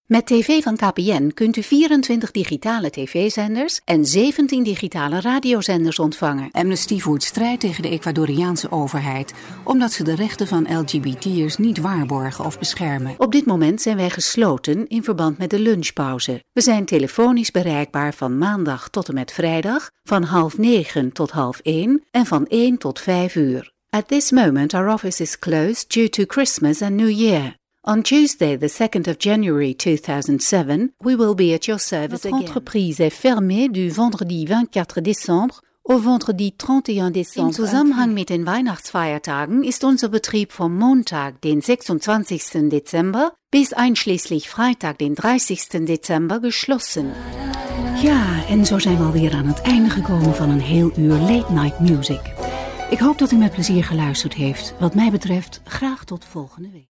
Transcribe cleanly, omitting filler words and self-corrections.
Met tv van KPN kunt u 24 digitale tv-zenders en 17 digitale radiozenders ontvangen. Amnesty voert strijd tegen de Ecuadoriaanse overheid, omdat ze de rechten van LGBT'ers niet waarborgen of beschermen. Op dit moment zijn wij gesloten in verband met de lunchpauze. We zijn telefonisch bereikbaar van maandag tot en met vrijdag, van 8:30 tot 13:30 en van 1 tot 5 uur. At this moment our office is closed due to Christmas and New Year. On Tuesday, the 2nd of January 2007, we will be at your service again. Notre entreprise est fermée du vendredi 24 décembre au vendredi 31 décembre. In Zusammenhang mit den Weihnachtsfeiertagen ist unser Betrieb vom Montag, den 26. Dezember, bis einschließlich Freitag, den 30. Dezember, geschlossen. Ja, en zo zijn we alweer aan het einde gekomen van een heel uur Late Night Music. Ik hoop dat u met plezier geluisterd heeft. Wat mij betreft, graag tot volgende week.